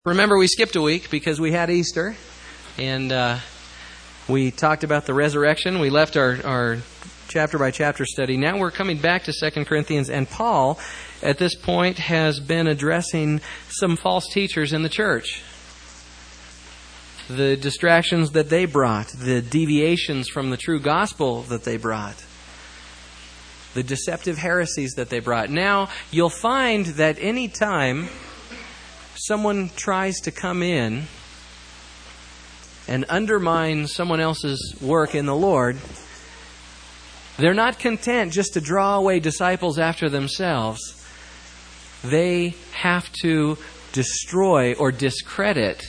Remember, we skipped a week because we had Easter, and we talked about the resurrection. We left our chapter-by-chapter study. Now we're coming back to 2 Corinthians, and Paul, at this point, has been addressing some false teachers in the church. The distractions that they brought, the deviations from the true gospel that they brought, the deceptive heresies that they brought. Now, you'll find that any time someone tries to come in and undermine someone else's work in the Lord, they're not content just to draw away disciples after themselves. They have to destroy or discredit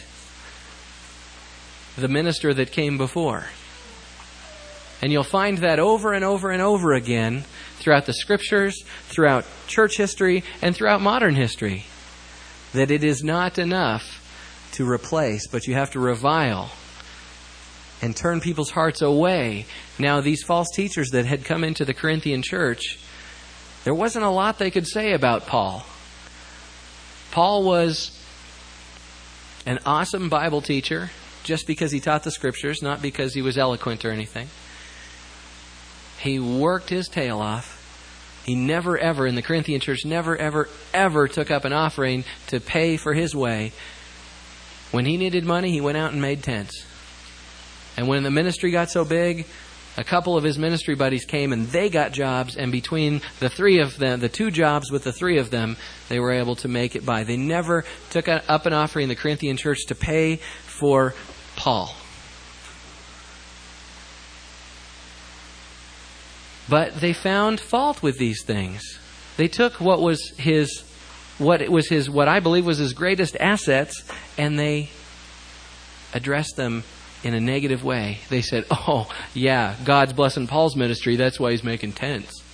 the minister that came before. And you'll find that over and over and over again throughout the Scriptures, throughout church history, and throughout modern history. That it is not enough to replace, but you have to revile and turn people's hearts away. Now, these false teachers that had come into the Corinthian church, there wasn't a lot they could say about Paul. Paul was an awesome Bible teacher just because he taught the Scriptures, not because he was eloquent or anything. He worked his tail off. He never ever, in the Corinthian church, never ever took up an offering to pay for his way. When he needed money, he went out and made tents. And when the ministry got so big, a couple of his ministry buddies came and they got jobs, and between the three of them, the two jobs with the three of them, they were able to make it by. They never took up an offering in the Corinthian church to pay for Paul. But they found fault with these things. They took what I believe was his greatest assets, and they addressed them in a negative way. They said, "Oh, yeah, God's blessing Paul's ministry. That's why he's making tents."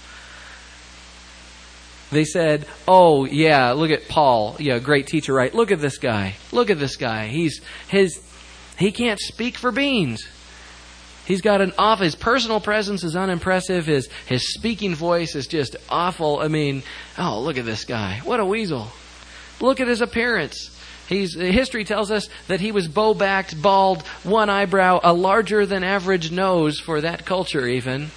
They said, "Oh, yeah, look at Paul. Yeah, great teacher, right? Look at this guy. Look at this guy. He can't speak for beans. He's got his personal presence is unimpressive. His speaking voice is just awful. I mean, oh, look at this guy. What a weasel. Look at his appearance. History tells us that he was bow-backed, bald, one eyebrow, a larger than average nose for that culture even.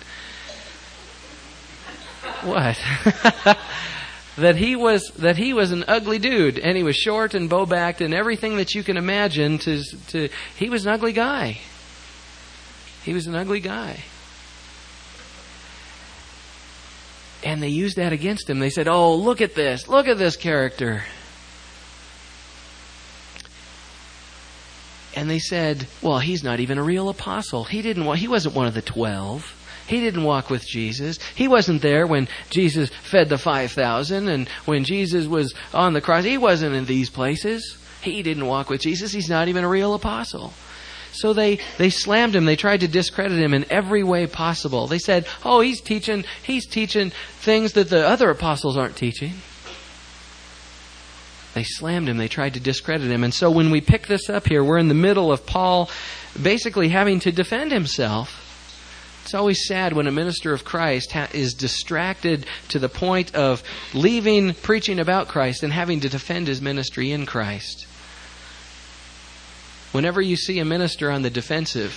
What? that he was an ugly dude, and he was short and bow-backed and everything that you can imagine. He was an ugly guy. He was an ugly guy. And they used that against him. They said, "Oh, look at this. Look at this character." And they said, "Well, he's not even a real apostle. He wasn't one of the 12. He didn't walk with Jesus. He wasn't there when Jesus fed the 5,000 and when Jesus was on the cross. He wasn't in these places. He didn't walk with Jesus. He's not even a real apostle." So they slammed him. They tried to discredit him in every way possible. They said, "Oh, he's teaching things that the other apostles aren't teaching." They slammed him. They tried to discredit him. And so when we pick this up here, we're in the middle of Paul basically having to defend himself. It's always sad when a minister of Christ is distracted to the point of leaving preaching about Christ and having to defend his ministry in Christ. Whenever you see a minister on the defensive,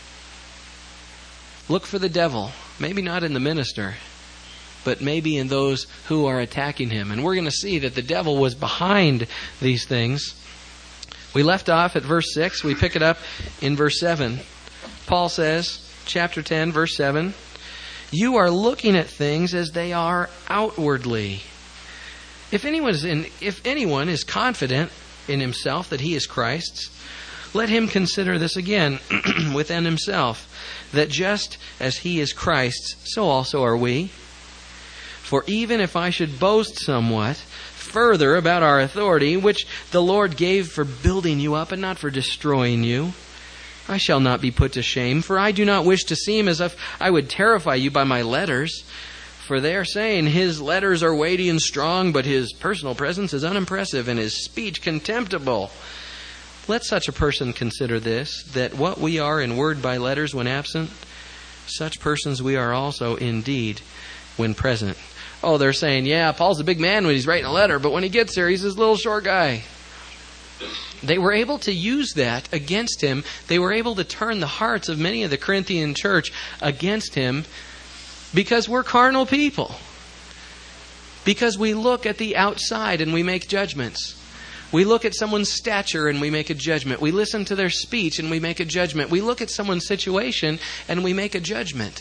look for the devil. Maybe not in the minister, but maybe in those who are attacking him. And we're going to see that the devil was behind these things. We left off at verse 6. We pick it up in verse 7. Paul says, chapter 10, verse 7, "You are looking at things as they are outwardly. If anyone is confident in himself that he is Christ's, let him consider this again within himself, that just as he is Christ's, so also are we. For even if I should boast somewhat further about our authority, which the Lord gave for building you up and not for destroying you, I shall not be put to shame, for I do not wish to seem as if I would terrify you by my letters. For they are saying his letters are weighty and strong, but his personal presence is unimpressive and his speech contemptible. Let such a person consider this, that what we are in word by letters when absent, such persons we are also in deed when present." Oh, they're saying, yeah, Paul's a big man when he's writing a letter, but when he gets there, he's this little short guy. they were able to use that against him. They were able to turn the hearts of many of the Corinthian church against him because we're carnal people. Because we look at the outside and we make judgments. We look at someone's stature and we make a judgment. We listen to their speech and we make a judgment. We look at someone's situation and we make a judgment.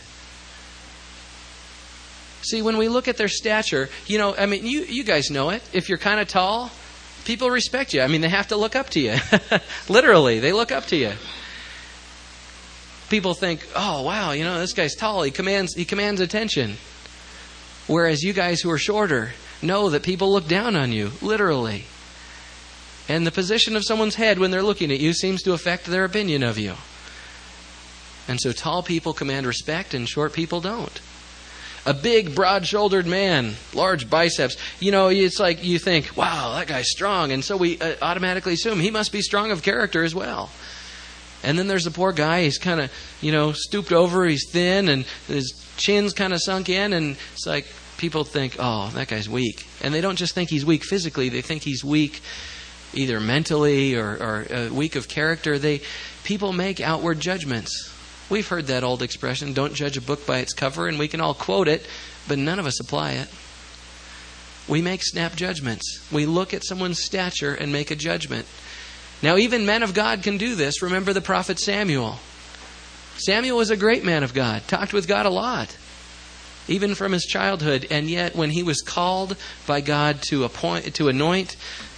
See, when we look at their stature, you guys know it. If you're kind of tall, people respect you. They have to look up to you. Literally, they look up to you. People think, oh, wow, this guy's tall. He commands attention. Whereas you guys who are shorter know that people look down on you, literally. And the position of someone's head when they're looking at you seems to affect their opinion of you. And so tall people command respect and short people don't. A big, broad-shouldered man, large biceps. It's like you think, wow, that guy's strong. And so we automatically assume he must be strong of character as well. And then there's the poor guy. He's kind of, stooped over. He's thin and his chin's kind of sunk in. And it's like people think, oh, that guy's weak. And they don't just think he's weak physically. They think he's weak either mentally or weak of character. People make outward judgments. We've heard that old expression, don't judge a book by its cover, and we can all quote it, but none of us apply it. We make snap judgments. We look at someone's stature and make a judgment. Now, even men of God can do this. Remember the prophet Samuel. Samuel was a great man of God, talked with God a lot, even from his childhood, and yet when he was called by God to appoint and anoint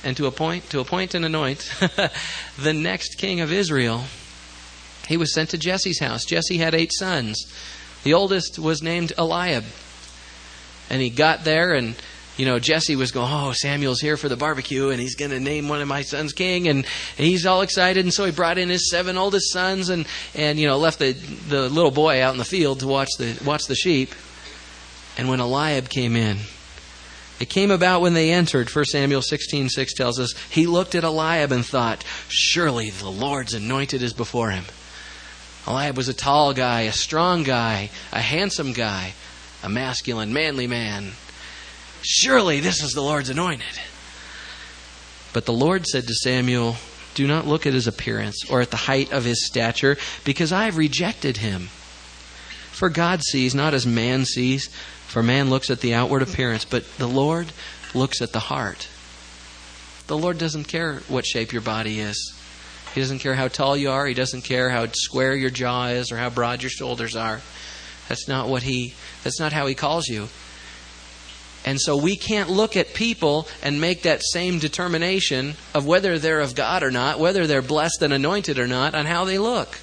the next king of Israel, he was sent to Jesse's house. Jesse had 8 sons. The oldest was named Eliab. And he got there and, Jesse was going, oh, Samuel's here for the barbecue and he's going to name one of my sons king. And he's all excited. And so he brought in his 7 oldest sons and left the little boy out in the field to watch the sheep. And when Eliab came in, it came about when they entered, 1 Samuel 16:6 tells us, he looked at Eliab and thought, surely the Lord's anointed is before him. Eliab was a tall guy, a strong guy, a handsome guy, a masculine, manly man. Surely this is the Lord's anointed. But the Lord said to Samuel, do not look at his appearance or at the height of his stature, because I have rejected him. For God sees not as man sees, for man looks at the outward appearance, but the Lord looks at the heart. The Lord doesn't care what shape your body is. He doesn't care how tall you are. He doesn't care how square your jaw is or how broad your shoulders are. That's not how He calls you. And so we can't look at people and make that same determination of whether they're of God or not, whether they're blessed and anointed or not, on how they look.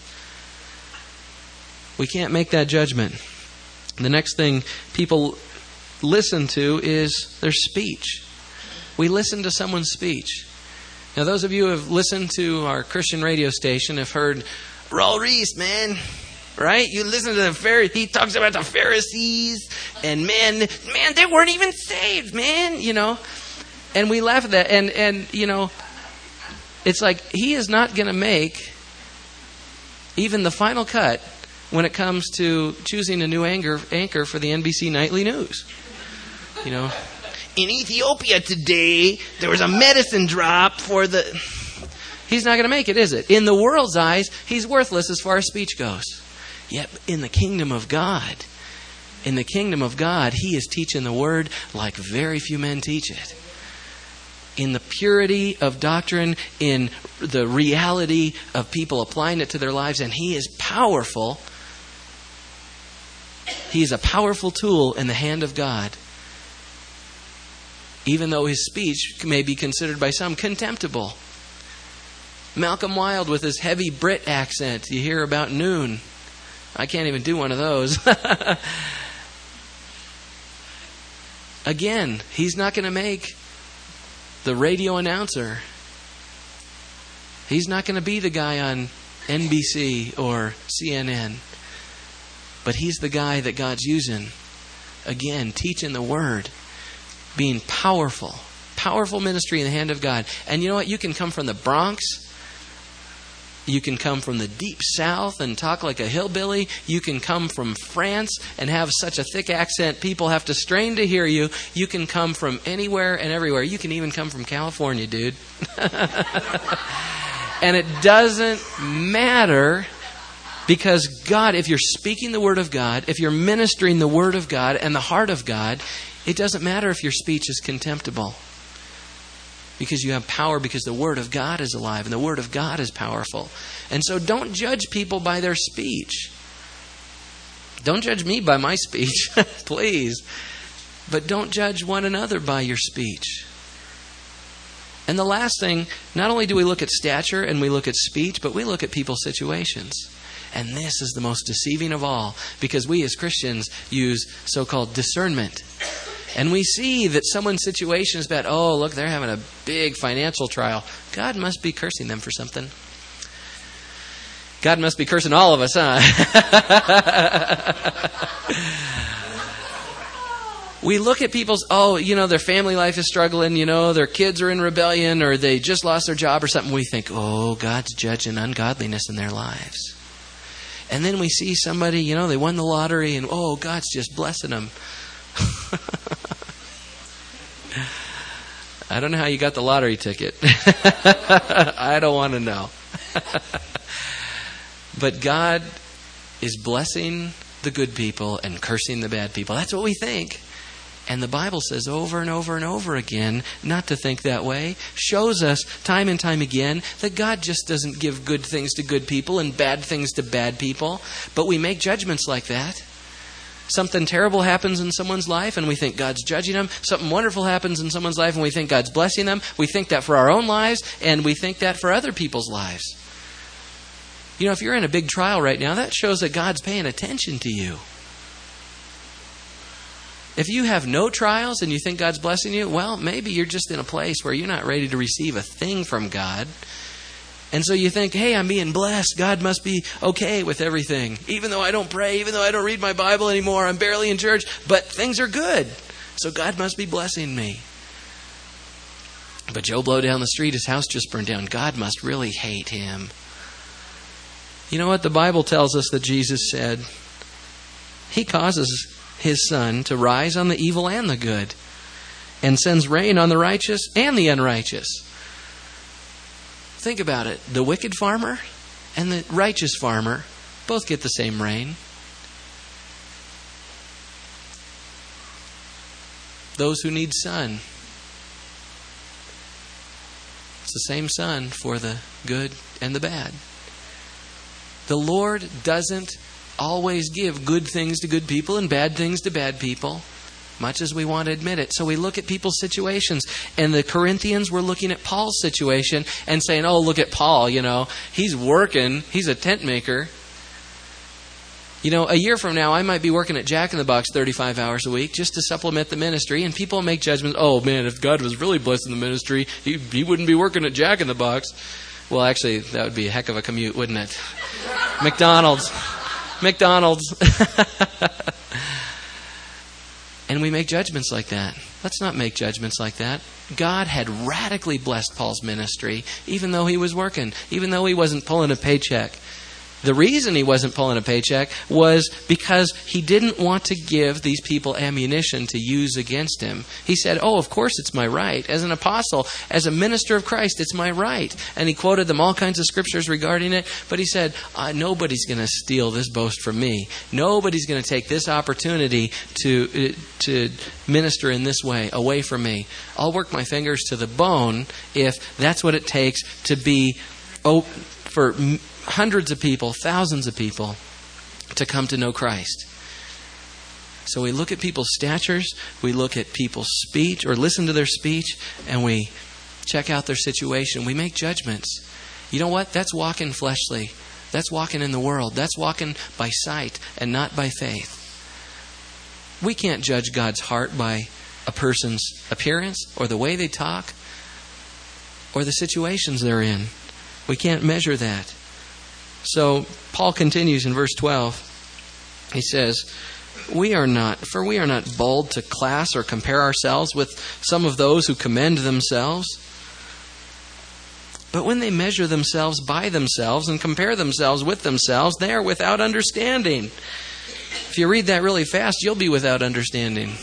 We can't make that judgment. The next thing people listen to is their speech. We listen to someone's speech. Now, those of you who have listened to our Christian radio station have heard Raul Reese, man. Right? You listen to the Pharisees. He talks about the Pharisees. And man, they weren't even saved, man. And we laugh at that. And it's like he is not going to make even the final cut when it comes to choosing a new anchor for the NBC Nightly News. In Ethiopia today, there was a medicine drop for the... He's not going to make it, is it? In the world's eyes, he's worthless as far as speech goes. Yet in the kingdom of God, he is teaching the word like very few men teach it. In the purity of doctrine, in the reality of people applying it to their lives, and he is powerful. He is a powerful tool in the hand of God. Even though his speech may be considered by some contemptible. Malcolm Wilde with his heavy Brit accent. You hear about noon. I can't even do one of those. Again, he's not going to make the radio announcer. He's not going to be the guy on NBC or CNN. But he's the guy that God's using. Again, teaching the word. Being powerful. Powerful ministry in the hand of God. And you know what? You can come from the Bronx You can come from the deep south and talk like a hillbilly. You can come from France and have such a thick accent people have to strain to hear you. You can come from anywhere and everywhere. You can even come from California, dude. And it doesn't matter, because God, if you're speaking the Word of God, if you're ministering the Word of God and the heart of God, it doesn't matter if your speech is contemptible. Because you have power, because the Word of God is alive and the Word of God is powerful. And so don't judge people by their speech. Don't judge me by my speech, please. But don't judge one another by your speech. And the last thing, not only do we look at stature and we look at speech, but we look at people's situations. And this is the most deceiving of all, because we as Christians use so-called discernment. And we see that someone's situation is bad. Oh, look, they're having a big financial trial. God must be cursing them for something. God must be cursing all of us, huh? We look at people's, their family life is struggling, their kids are in rebellion, or they just lost their job or something. We think, God's judging ungodliness in their lives. And then we see somebody, they won the lottery, and God's just blessing them. I don't know how you got the lottery ticket. I don't want to know. But God is blessing the good people and cursing the bad people. That's what we think. And the Bible says over and over and over again not to think that way. Shows us time and time again that God just doesn't give good things to good people and bad things to bad people. But we make judgments like that. Something terrible happens in someone's life and we think God's judging them. Something wonderful happens in someone's life and we think God's blessing them. We think that for our own lives, and we think that for other people's lives. If you're in a big trial right now, that shows that God's paying attention to you. If you have no trials and you think God's blessing you, well, maybe you're just in a place where you're not ready to receive a thing from God. And so you think, hey, I'm being blessed. God must be okay with everything. Even though I don't pray, even though I don't read my Bible anymore, I'm barely in church, but things are good. So God must be blessing me. But Joe Blow down the street, his house just burned down. God must really hate him. You know what? The Bible tells us that Jesus said, He causes His sun to rise on the evil and the good, and sends rain on the righteous and the unrighteous. Think about it. The wicked farmer and the righteous farmer both get the same rain. Those who need sun, it's the same sun for the good and the bad. The Lord doesn't always give good things to good people and bad things to bad people, much as we want to admit it. So we look at people's situations. And the Corinthians were looking at Paul's situation and saying, look at Paul, he's working, he's a tent maker. A year from now, I might be working at Jack in the Box 35 hours a week just to supplement the ministry. And people make judgments, if God was really blessing the ministry, he wouldn't be working at Jack in the Box. Well, actually, that would be a heck of a commute, wouldn't it? McDonald's. And we make judgments like that. Let's not make judgments like that. God had radically blessed Paul's ministry, even though he was working, even though he wasn't pulling a paycheck. The reason he wasn't pulling a paycheck was because he didn't want to give these people ammunition to use against him. He said, of course it's my right. As an apostle, as a minister of Christ, it's my right. And he quoted them all kinds of scriptures regarding it. But he said, nobody's going to steal this boast from me. Nobody's going to take this opportunity to minister in this way away from me. I'll work my fingers to the bone if that's what it takes to be for hundreds of people, thousands of people to come to know Christ. So we look at people's statures, we look at people's speech or listen to their speech, and we check out their situation. We make judgments. You know what? That's walking fleshly. That's walking in the world. That's walking by sight and not by faith. We can't judge God's heart by a person's appearance or the way they talk or the situations they're in. We can't measure that. So Paul continues in verse 12. He says, we are not bold to class or compare ourselves with some of those who commend themselves. But when they measure themselves by themselves and compare themselves with themselves, they are without understanding. If you read that really fast, you'll be without understanding.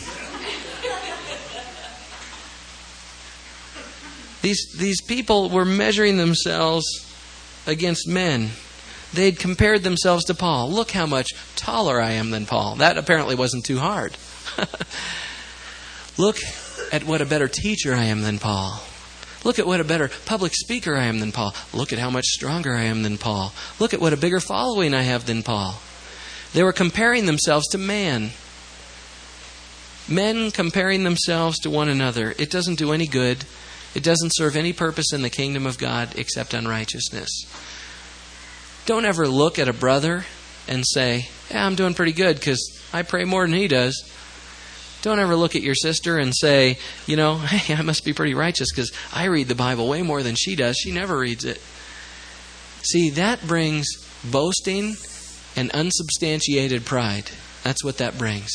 These people were measuring themselves against men. They'd compared themselves to Paul. Look how much taller I am than Paul. That apparently wasn't too hard. Look at what a better teacher I am than Paul. Look at what a better public speaker I am than Paul. Look at how much stronger I am than Paul. Look at what a bigger following I have than Paul. They were comparing themselves to man. Men comparing themselves to one another. It doesn't do any good. It doesn't serve any purpose in the kingdom of God except unrighteousness. Don't ever look at a brother and say, yeah, I'm doing pretty good because I pray more than he does. Don't ever look at your sister and say, hey, I must be pretty righteous because I read the Bible way more than she does. She never reads it. See, that brings boasting and unsubstantiated pride. That's what that brings.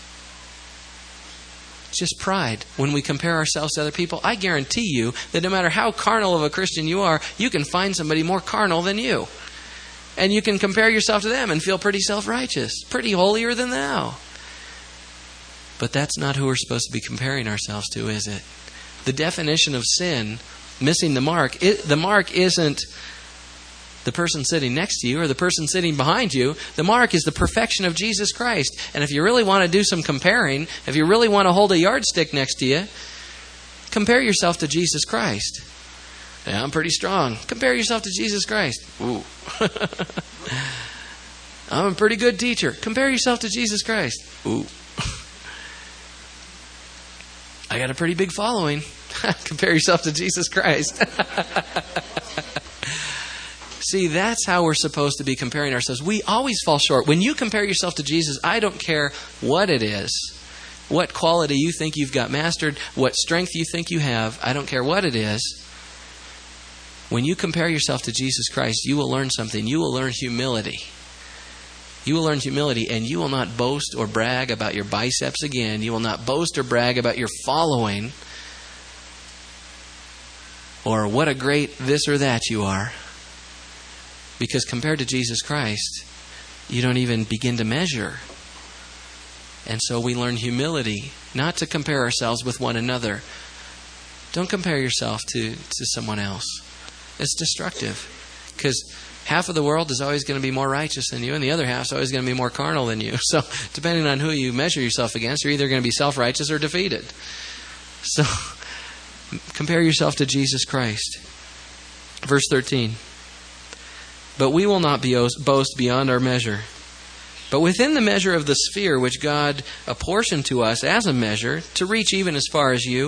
It's just pride. When we compare ourselves to other people, I guarantee you that no matter how carnal of a Christian you are, you can find somebody more carnal than you. And you can compare yourself to them and feel pretty self-righteous, pretty holier than thou. But that's not who we're supposed to be comparing ourselves to, is it? The definition of sin, missing the mark, the mark isn't the person sitting next to you or the person sitting behind you. The mark is the perfection of Jesus Christ. And if you really want to do some comparing, if you really want to hold a yardstick next to you, compare yourself to Jesus Christ. Yeah, I'm pretty strong. Compare yourself to Jesus Christ. Ooh. I'm a pretty good teacher. Compare yourself to Jesus Christ. Ooh. I got a pretty big following. Compare yourself to Jesus Christ. See, that's how we're supposed to be comparing ourselves. We always fall short. When you compare yourself to Jesus, I don't care what it is, what quality you think you've got mastered, what strength you think you have. I don't care what it is. When you compare yourself to Jesus Christ, you will learn something. You will learn humility. You will learn humility, and you will not boast or brag about your biceps again. You will not boast or brag about your following or what a great this or that you are. Because compared to Jesus Christ, you don't even begin to measure. And so we learn humility, not to compare ourselves with one another. Don't compare yourself to someone else. It's destructive. Because half of the world is always going to be more righteous than you, and the other half is always going to be more carnal than you. So depending on who you measure yourself against, you're either going to be self-righteous or defeated. So compare yourself to Jesus Christ. Verse 13. But we will not boast beyond our measure. But within the measure of the sphere which God apportioned to us as a measure, to reach even as far as you.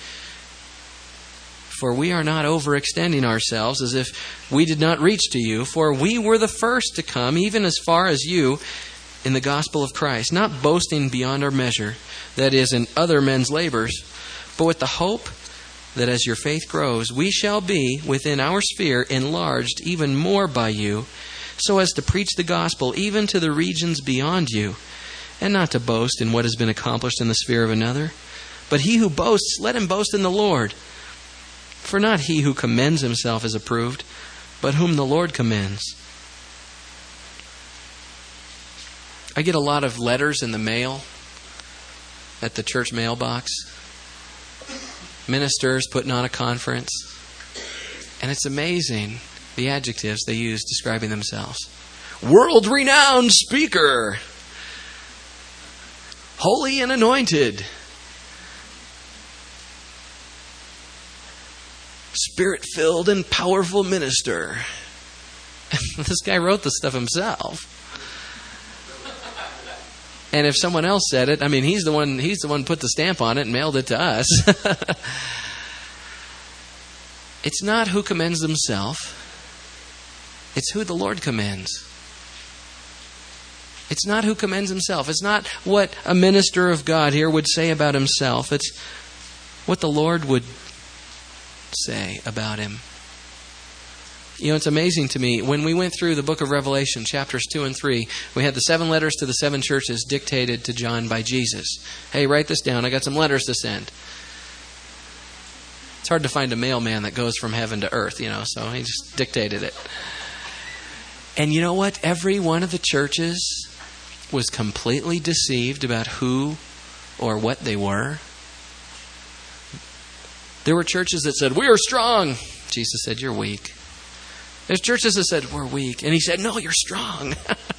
For we are not overextending ourselves as if we did not reach to you. For we were the first to come, even as far as you, in the gospel of Christ. Not boasting beyond our measure, that is, in other men's labors, but with the hope that as your faith grows, we shall be, within our sphere, enlarged even more by you, so as to preach the gospel even to the regions beyond you, and not to boast in what has been accomplished in the sphere of another. But he who boasts, let him boast in the Lord. For not he who commends himself is approved, but whom the Lord commends. I get a lot of letters in the mail at the church mailbox. Ministers putting on a conference. And it's amazing the adjectives they use describing themselves. World-renowned speaker. Holy and anointed. Spirit-filled and powerful minister. This guy wrote this stuff himself. And if someone else said it, he's the one put the stamp on it and mailed it to us. It's not who commends themselves. It's who the Lord commends. It's not who commends himself. It's not what a minister of God here would say about himself. It's what the Lord would say about him. It's amazing to me. When we went through the book of Revelation, chapters 2 and 3, we had the 7 letters to the 7 churches dictated to John by Jesus. Hey, write this down. I got some letters to send. It's hard to find a mailman that goes from heaven to earth, so he just dictated it. And you know what? Every one of the churches was completely deceived about who or what they were. There were churches that said, "We are strong." Jesus said, "You're weak." There's churches that said, "We're weak." And he said, "No, you're strong."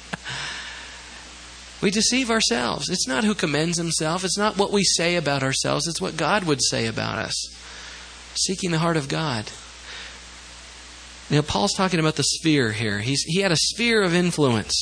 We deceive ourselves. It's not who commends himself. It's not what we say about ourselves. It's what God would say about us. Seeking the heart of God. Now, Paul's talking about the sphere here. He had a sphere of influence.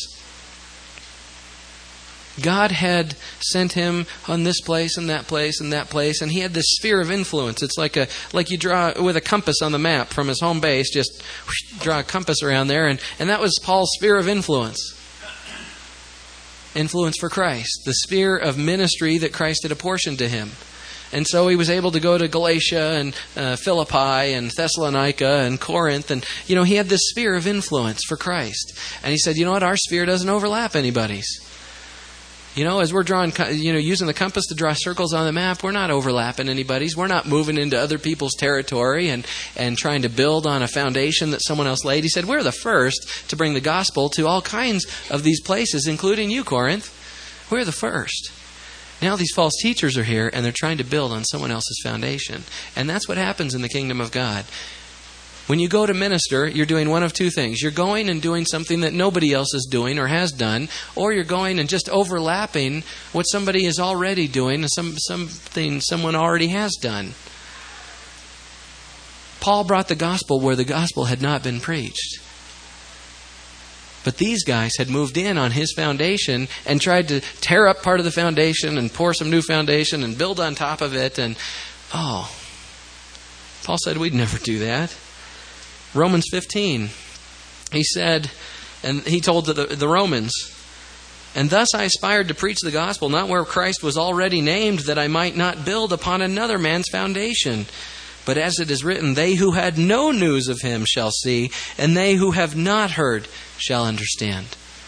God had sent him on this place and that place and that place, and he had this sphere of influence. It's like you draw with a compass on the map from his home base, just draw a compass around there, and that was Paul's sphere of influence. Influence for Christ, the sphere of ministry that Christ had apportioned to him. And so he was able to go to Galatia and Philippi and Thessalonica and Corinth, and he had this sphere of influence for Christ. And he said, "You know what? Our sphere doesn't overlap anybody's." As we're drawing, using the compass to draw circles on the map, we're not overlapping anybody's. We're not moving into other people's territory and trying to build on a foundation that someone else laid. He said, "We're the first to bring the gospel to all kinds of these places, including you, Corinth. We're the first." Now these false teachers are here, and they're trying to build on someone else's foundation. And that's what happens in the kingdom of God. When you go to minister, you're doing one of two things. You're going and doing something that nobody else is doing or has done, or you're going and just overlapping what somebody is already doing, something someone already has done. Paul brought the gospel where the gospel had not been preached. But these guys had moved in on his foundation and tried to tear up part of the foundation and pour some new foundation and build on top of it. And, Paul said we'd never do that. Romans 15, he said, and he told the Romans, "And thus I aspired to preach the gospel, not where Christ was already named, that I might not build upon another man's foundation. But as it is written, they who had no news of him shall see, and they who have not heard shall understand."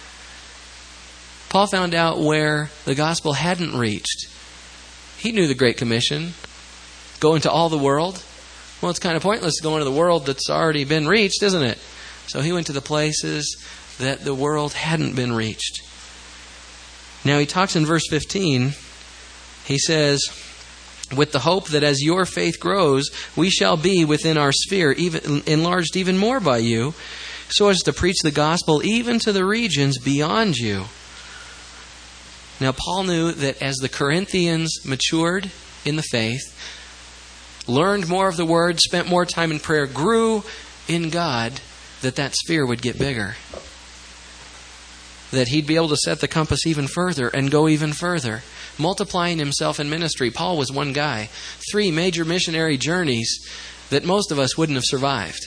Paul found out where the gospel hadn't reached. He knew the Great Commission, go into all the world. Well, it's kind of pointless to go into the world that's already been reached, isn't it? So he went to the places that the world hadn't been reached. Now he talks in verse 15. He says, "With the hope that as your faith grows, we shall be within our sphere, even enlarged even more by you, so as to preach the gospel even to the regions beyond you." Now Paul knew that as the Corinthians matured in the faith, learned more of the Word, spent more time in prayer, grew in God, that sphere would get bigger. That he'd be able to set the compass even further and go even further. Multiplying himself in ministry. Paul was one guy. 3 major missionary journeys that most of us wouldn't have survived.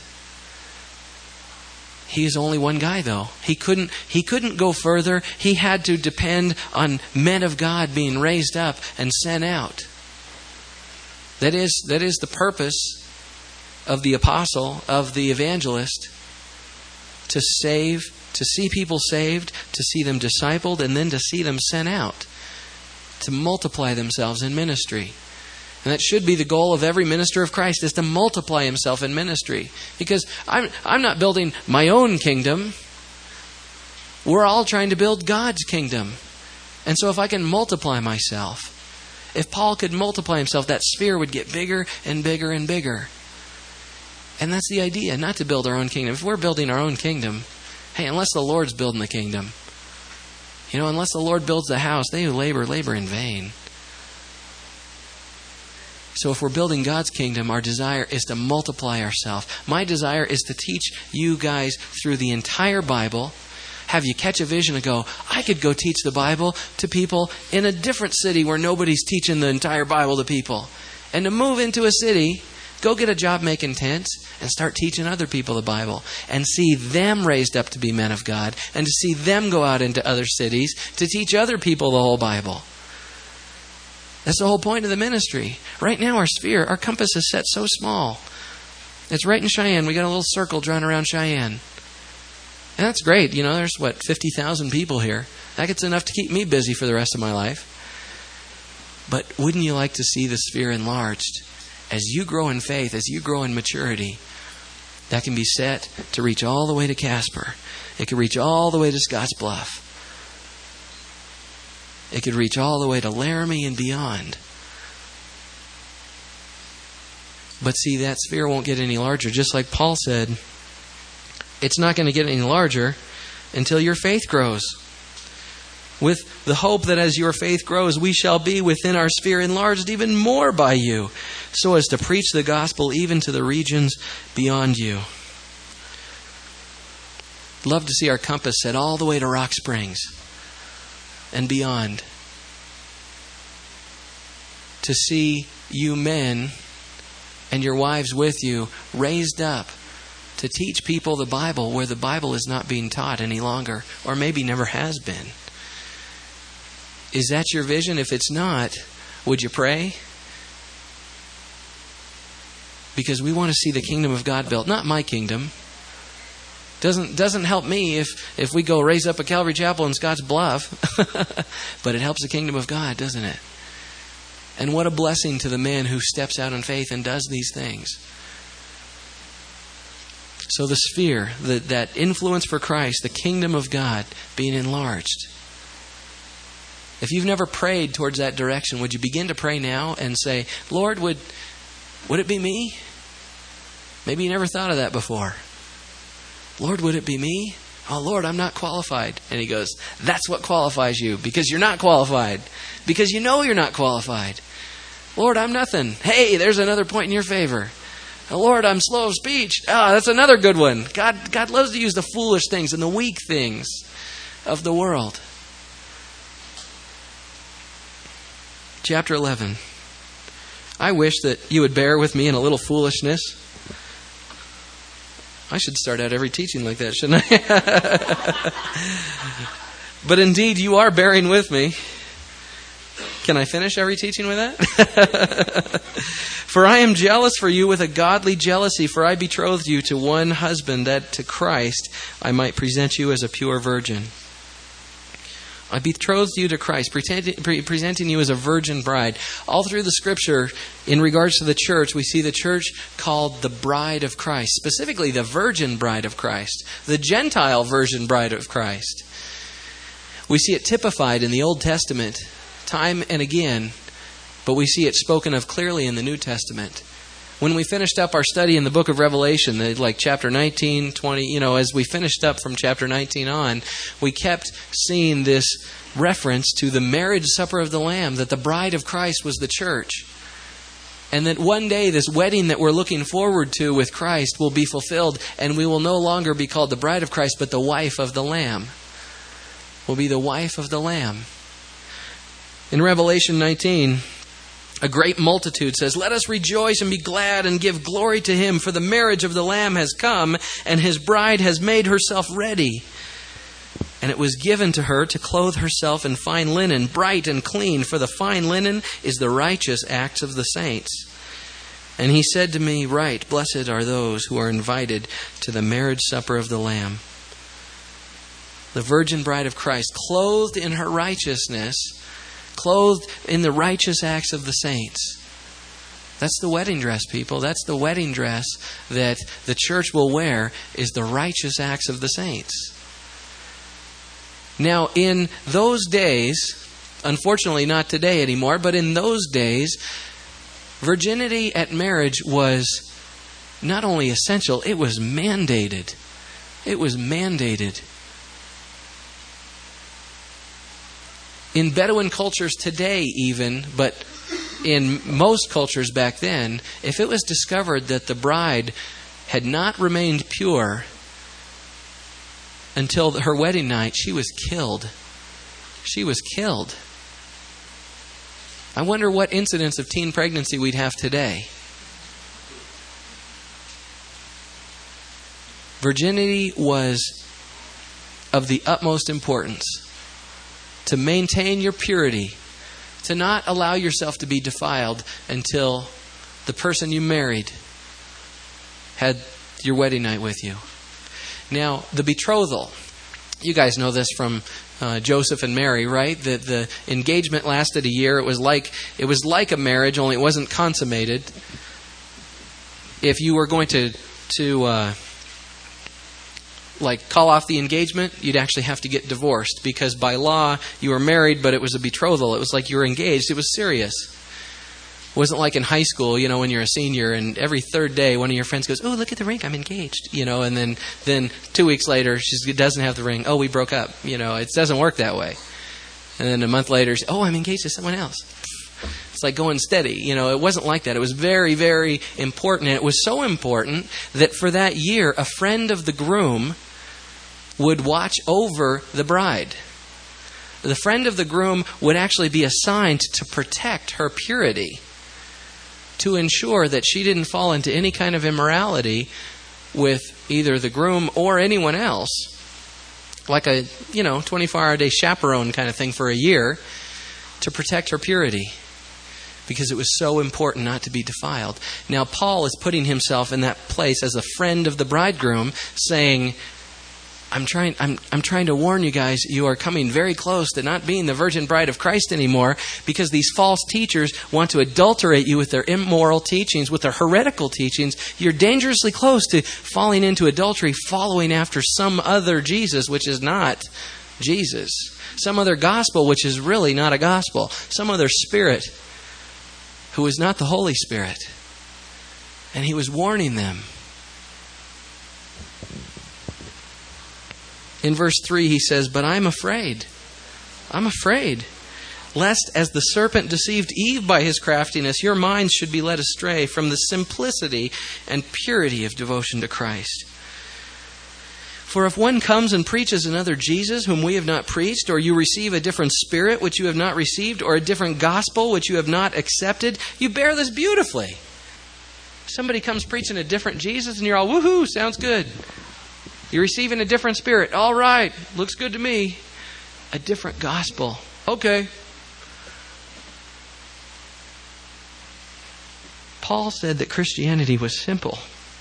He is only one guy, though. He couldn't go further. He had to depend on men of God being raised up and sent out. That is the purpose of the apostle, of the evangelist, to save, to see people saved, to see them discipled, and then to see them sent out, to multiply themselves in ministry. And that should be the goal of every minister of Christ, is to multiply himself in ministry. Because I'm not building my own kingdom. We're all trying to build God's kingdom. And so if I can multiply myself, if Paul could multiply himself, that sphere would get bigger and bigger and bigger. And that's the idea, not to build our own kingdom. If we're building our own kingdom, hey, unless the Lord's building the kingdom, unless the Lord builds the house, they who labor in vain. So if we're building God's kingdom, our desire is to multiply ourselves. My desire is to teach you guys through the entire Bible, have you catch a vision and go, I could go teach the Bible to people in a different city where nobody's teaching the entire Bible to people. And to move into a city, go get a job making tents and start teaching other people the Bible. And see them raised up to be men of God. And to see them go out into other cities to teach other people the whole Bible. That's the whole point of the ministry. Right now our sphere, our compass is set so small. It's right in Cheyenne. We got a little circle drawn around Cheyenne. And that's great. There's 50,000 people here. That gets enough to keep me busy for the rest of my life. But wouldn't you like to see the sphere enlarged as you grow in faith, as you grow in maturity, that can be set to reach all the way to Casper. It can reach all the way to Scotts Bluff. It could reach all the way to Laramie and beyond. But see, that sphere won't get any larger. Just like Paul said, it's not going to get any larger until your faith grows. With the hope that as your faith grows, we shall be within our sphere enlarged even more by you, so as to preach the gospel even to the regions beyond you. Love to see our compass set all the way to Rock Springs and beyond. To see you men and your wives with you raised up to teach people the Bible where the Bible is not being taught any longer, or maybe never has been. Is that your vision? If it's not, would you pray? Because we want to see the kingdom of God built, not my kingdom. Doesn't help me if we go raise up a Calvary Chapel in Scotts Bluff, but it helps the kingdom of God, doesn't it? And what a blessing to the man who steps out in faith and does these things. So the sphere, that influence for Christ, the kingdom of God being enlarged. If you've never prayed towards that direction, would you begin to pray now and say, Lord, would it be me? Maybe you never thought of that before. Lord, would it be me? Oh, Lord, I'm not qualified. And he goes, that's what qualifies you, because you're not qualified. Because you know you're not qualified. Lord, I'm nothing. Hey, there's another point in your favor. Oh, Lord, I'm slow of speech. That's another good one. God loves to use the foolish things and the weak things of the world. Chapter 11. I wish that you would bear with me in a little foolishness. I should start out every teaching like that, shouldn't I? But indeed, you are bearing with me. Can I finish every teaching with that? For I am jealous for you with a godly jealousy, for I betrothed you to one husband, that to Christ I might present you as a pure virgin. I betrothed you to Christ, presenting you as a virgin bride. All through the Scripture, in regards to the church, we see the church called the bride of Christ, specifically the virgin bride of Christ, the Gentile virgin bride of Christ. We see it typified in the Old Testament time and again, but we see it spoken of clearly in the New Testament. When we finished up our study in the book of Revelation, like chapter 19, 20, as we finished up from chapter 19 on, we kept seeing this reference to the marriage supper of the Lamb, that the bride of Christ was the church. And that one day this wedding that we're looking forward to with Christ will be fulfilled, and we will no longer be called the bride of Christ, but the wife of the Lamb. Will be the wife of the Lamb. In Revelation 19, a great multitude says, let us rejoice and be glad and give glory to Him, for the marriage of the Lamb has come, and His bride has made herself ready. And it was given to her to clothe herself in fine linen, bright and clean, for the fine linen is the righteous acts of the saints. And He said to me, right, blessed are those who are invited to the marriage supper of the Lamb. The virgin bride of Christ, clothed in her righteousness, clothed in the righteous acts of the saints. That's the wedding dress, people. That's the wedding dress that the church will wear, is the righteous acts of the saints. Now, in those days, unfortunately not today anymore, but in those days, virginity at marriage was not only essential, it was mandated. It was mandated. In Bedouin cultures today even, but in most cultures back then, if it was discovered that the bride had not remained pure until her wedding night, she was killed. She was killed. I wonder what incidence of teen pregnancy we'd have today. Virginity was of the utmost importance. To maintain your purity, to not allow yourself to be defiled until the person you married had your wedding night with you. Now, the betrothal. You guys know this from Joseph and Mary, right? That the engagement lasted a year. It was like a marriage, only it wasn't consummated. if you were going to like call off the engagement, you'd actually have to get divorced, because by law you were married, but it was a betrothal. It was like you were engaged. It was serious. It wasn't like in high school, when you're a senior and every third day one of your friends goes, "Oh, look at the ring, I'm engaged," and then 2 weeks later she doesn't have the ring. "Oh, we broke up." It doesn't work that way. And then a month later, "Oh, I'm engaged to someone else." It's like going steady. It wasn't like that. It was very, very important. And it was so important that for that year, a friend of the groom would watch over the bride. The friend of the groom would actually be assigned to protect her purity, to ensure that she didn't fall into any kind of immorality with either the groom or anyone else. Like a, 24-hour-a-day chaperone kind of thing for a year, to protect her purity, because it was so important not to be defiled. Now, Paul is putting himself in that place as a friend of the bridegroom, saying, I'm trying to warn you guys, you are coming very close to not being the virgin bride of Christ anymore, because these false teachers want to adulterate you with their immoral teachings, with their heretical teachings. You're dangerously close to falling into adultery, following after some other Jesus, which is not Jesus. Some other gospel, which is really not a gospel. Some other spirit, who is not the Holy Spirit. And he was warning them. In verse 3 he says, "But I'm afraid, lest as the serpent deceived Eve by his craftiness, your minds should be led astray from the simplicity and purity of devotion to Christ. For if one comes and preaches another Jesus whom we have not preached, or you receive a different spirit which you have not received, or a different gospel which you have not accepted, you bear this beautifully." Somebody comes preaching a different Jesus and you're all, "Woohoo, sounds good." You're receiving a different spirit. All right, looks good to me. A different gospel. Okay. Paul said that Christianity was simple.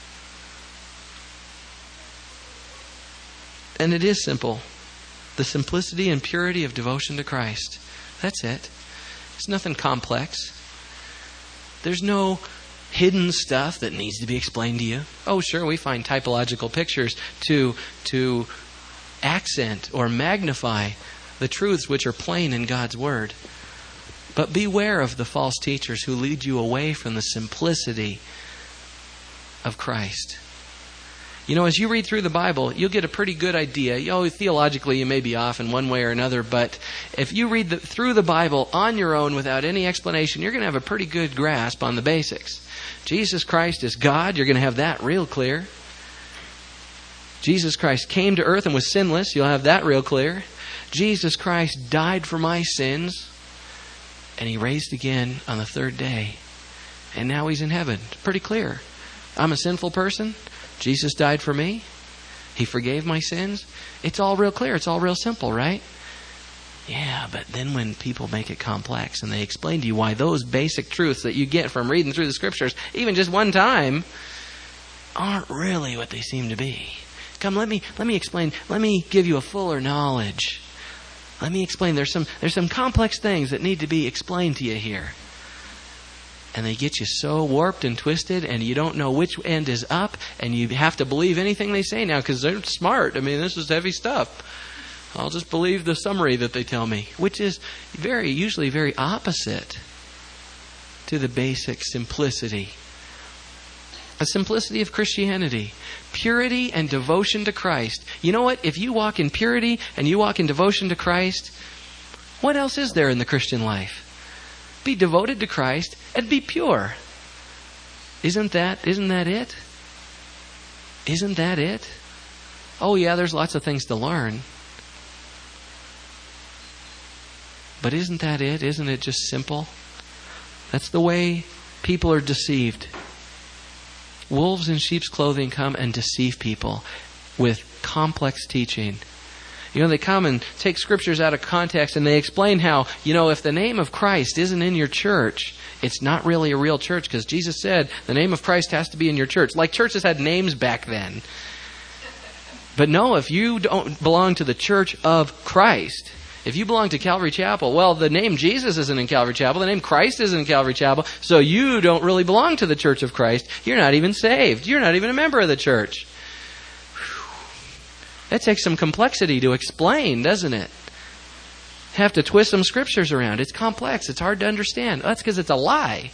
And it is simple. The simplicity and purity of devotion to Christ. That's it. It's nothing complex. There's no hidden stuff that needs to be explained to you. Oh, sure, we find typological pictures to accent or magnify the truths which are plain in God's Word. But beware of the false teachers who lead you away from the simplicity of Christ. As you read through the Bible, you'll get a pretty good idea. Theologically, you may be off in one way or another, but if you read through the Bible on your own without any explanation, you're going to have a pretty good grasp on the basics. Jesus Christ is God. You're going to have that real clear. Jesus Christ came to earth and was sinless. You'll have that real clear. Jesus Christ died for my sins, and He raised again on the third day. And now He's in heaven. It's pretty clear. I'm a sinful person. Jesus died for me. He forgave my sins. It's all real clear. It's all real simple, right? Yeah, but then when people make it complex and they explain to you why those basic truths that you get from reading through the Scriptures, even just one time, aren't really what they seem to be. Come, let me explain. Let me give you a fuller knowledge. Let me explain. There's some complex things that need to be explained to you here. And they get you so warped and twisted, and you don't know which end is up, and you have to believe anything they say now because they're smart. I mean, this is heavy stuff. I'll just believe the summary that they tell me, which is usually very opposite to the basic simplicity. The simplicity of Christianity. Purity and devotion to Christ. You know what? If you walk in purity and you walk in devotion to Christ, what else is there in the Christian life? Be devoted to Christ and be pure. Isn't that it? Isn't that it? Oh yeah, there's lots of things to learn. But isn't that it? Isn't it just simple? That's the way people are deceived. Wolves in sheep's clothing come and deceive people with complex teaching. They come and take scriptures out of context and they explain how, if the name of Christ isn't in your church, it's not really a real church, because Jesus said the name of Christ has to be in your church. Like churches had names back then. But no, if you don't belong to the church of Christ, If you belong to Calvary Chapel, well, the name Jesus isn't in Calvary Chapel. The name Christ isn't in Calvary Chapel. So you don't really belong to the Church of Christ. You're not even saved. You're not even a member of the church. That takes some complexity to explain, doesn't it? Have to twist some scriptures around. It's complex. It's hard to understand. That's because it's a lie.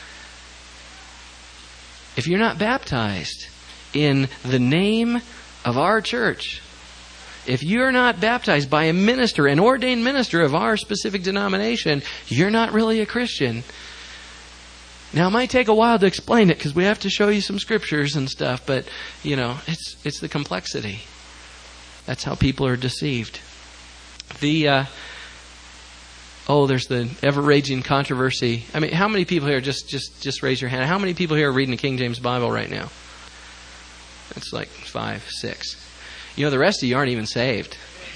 If you're not baptized in the name of our church, if you're not baptized by a minister, an ordained minister of our specific denomination, you're not really a Christian. Now, it might take a while to explain it because we have to show you some scriptures and stuff, but, it's the complexity. That's how people are deceived. There's the ever-raging controversy. I mean, how many people here, just raise your hand, how many people here are reading the King James Bible right now? It's like 5, 6. The rest of you aren't even saved.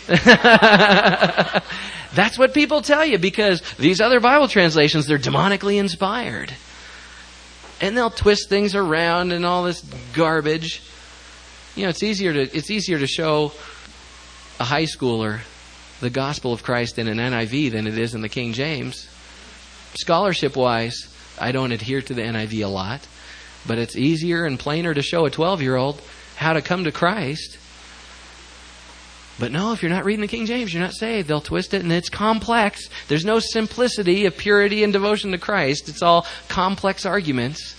That's what people tell you because these other Bible translations, they're demonically inspired. And they'll twist things around and all this garbage. It's easier to show a high schooler the gospel of Christ in an NIV than it is in the King James. Scholarship-wise, I don't adhere to the NIV a lot, but it's easier and plainer to show a 12-year-old how to come to Christ. But no, if you're not reading the King James, you're not saved. They'll twist it, and it's complex. There's no simplicity of purity and devotion to Christ. It's all complex arguments.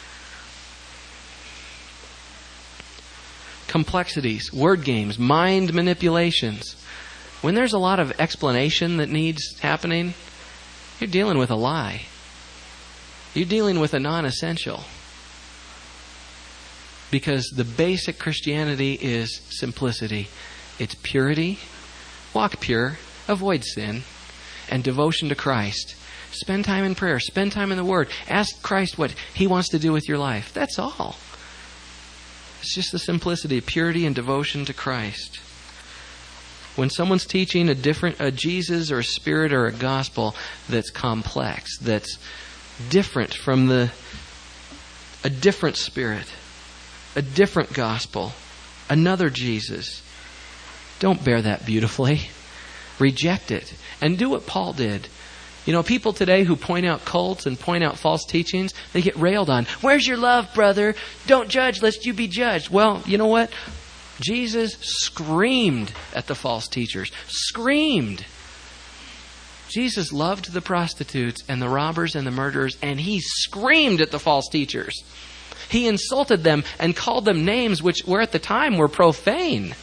Complexities, word games, mind manipulations. When there's a lot of explanation that needs happening, you're dealing with a lie. You're dealing with a non-essential. Because the basic Christianity is simplicity. It's purity, walk pure, avoid sin, and devotion to Christ. Spend time in prayer. Spend time in the Word. Ask Christ what He wants to do with your life. That's all. It's just the simplicity, purity, and devotion to Christ. When someone's teaching a Jesus or a Spirit or a gospel that's complex, that's different from a different Spirit, a different gospel, another Jesus, don't bear that beautifully. Reject it. And do what Paul did. People today who point out cults and point out false teachings, they get railed on. Where's your love, brother? Don't judge lest you be judged. Well, you know what? Jesus screamed at the false teachers. Screamed. Jesus loved the prostitutes and the robbers and the murderers, and He screamed at the false teachers. He insulted them and called them names which were at the time were profane.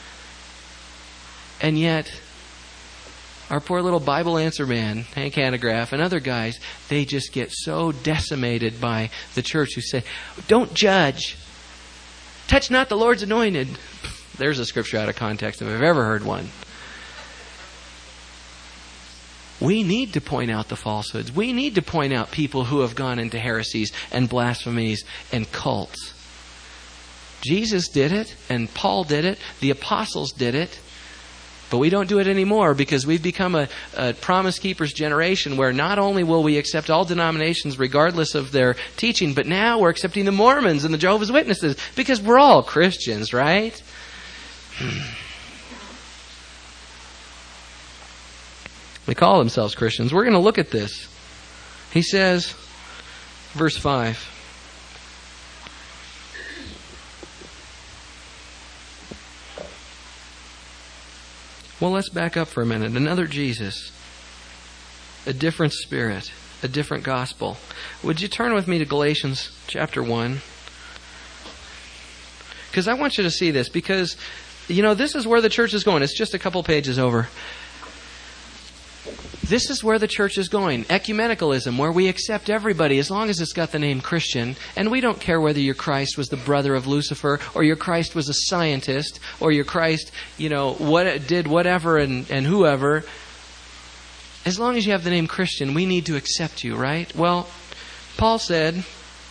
And yet, our poor little Bible answer man, Hank Hanegraaff, and other guys, they just get so decimated by the church who say, don't judge. Touch not the Lord's anointed. There's a scripture out of context if I've ever heard one. We need to point out the falsehoods. We need to point out people who have gone into heresies and blasphemies and cults. Jesus did it, and Paul did it. The apostles did it. But we don't do it anymore because we've become a Promise Keepers generation where not only will we accept all denominations regardless of their teaching, but now we're accepting the Mormons and the Jehovah's Witnesses because we're all Christians, right? They call themselves Christians. We're going to look at this. He says, verse 5. Well, let's back up for a minute. Another Jesus. A different Spirit. A different gospel. Would you turn with me to Galatians chapter 1? Because I want you to see this. Because, this is where the church is going. It's just a couple pages over. This is where the church is going. Ecumenicalism, where we accept everybody as long as it's got the name Christian. And we don't care whether your Christ was the brother of Lucifer, or your Christ was a scientist, or your Christ, did whatever and whoever. As long as you have the name Christian, we need to accept you, right? Well, Paul said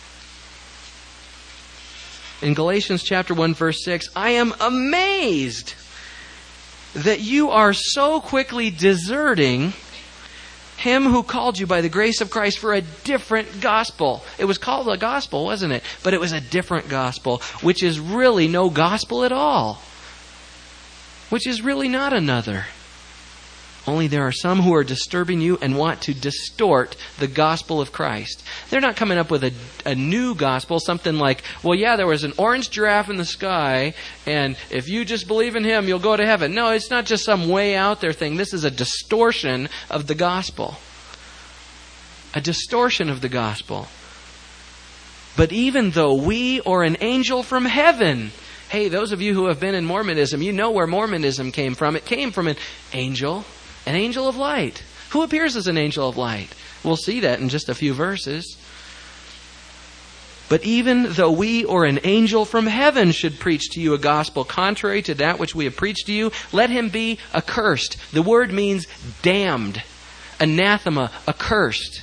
in Galatians chapter 1, verse 6, I am amazed that you are so quickly deserting Him who called you by the grace of Christ for a different gospel. It was called a gospel, wasn't it? But it was a different gospel, which is really no gospel at all. Which is really not another. Only there are some who are disturbing you and want to distort the gospel of Christ. They're not coming up with a new gospel, something like, well, yeah, there was an orange giraffe in the sky, and if you just believe in him, you'll go to heaven. No, it's not just some way out there thing. This is a distortion of the gospel. A distortion of the gospel. But even though we or an angel from heaven... Hey, those of you who have been in Mormonism, you know where Mormonism came from. It came from an angel of light. Who appears as an angel of light? We'll see that in just a few verses. But even though we or an angel from heaven should preach to you a gospel contrary to that which we have preached to you, let him be accursed. The word means damned. Anathema, accursed.